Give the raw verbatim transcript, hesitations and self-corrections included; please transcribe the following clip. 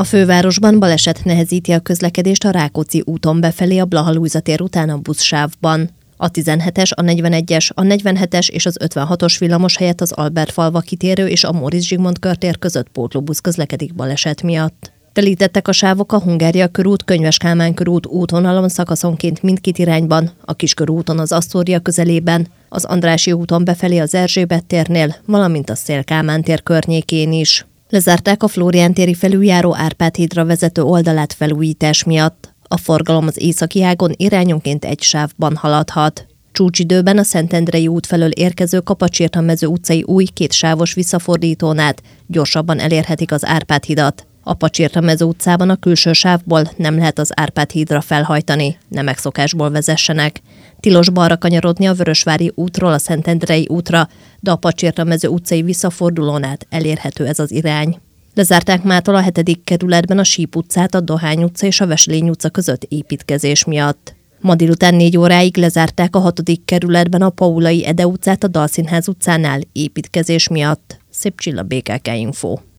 fővárosban baleset nehezíti a közlekedést a Rákóczi úton befelé a Blaha-Lujza tér után a buszsávban. A tizenhetes, a negyvenegyes, a negyvenhetes és az ötvenhatos villamos helyett az Albertfalva kitérő és a Móricz Zsigmond körtér között pótlóbusz közlekedik baleset miatt. Telítettek a sávok a Hungária körút, Könyves Kálmán körút útvonalon szakaszonként mindkét irányban, a Kiskörúton az Asztória közelében, az Andrássy úton befelé az Erzsébet térnél, valamint a Széll-Kálmán tér környékén is. Lezárták a Flórián téri felüljáró Árpád hídra vezető oldalát felújítás miatt. A forgalom az északi ágon irányonként egy sávban haladhat. Csúcsidőben a Szentendrei út felől érkező Kapacsirta-mező utcai új kétsávos visszafordítón át gyorsabban elérhetik az Árpád hidat. A Pacsirta-mező utcában a külső sávból nem lehet az Árpád hídra felhajtani, ne megszokásból vezessenek. Tilos balra kanyarodni a Vörösvári útról a Szentendrei útra, de a Pacsirta-mező utcai visszafordulón át elérhető ez az irány. Lezárták mától a hetedik kerületben a Síp utcát, a Dohány utca és a Veselény utca között építkezés miatt. Ma délután négy óráig lezárták a hatodik kerületben a Paulai Ede utcát a Dalszínház utcánál építkezés miatt. Szép Csilla, bé ká ká Info.